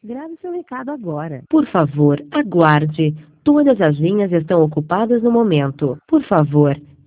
Grave seu recado agora. Por favor, aguarde. Todas as linhas estão ocupadas no momento. Por favor,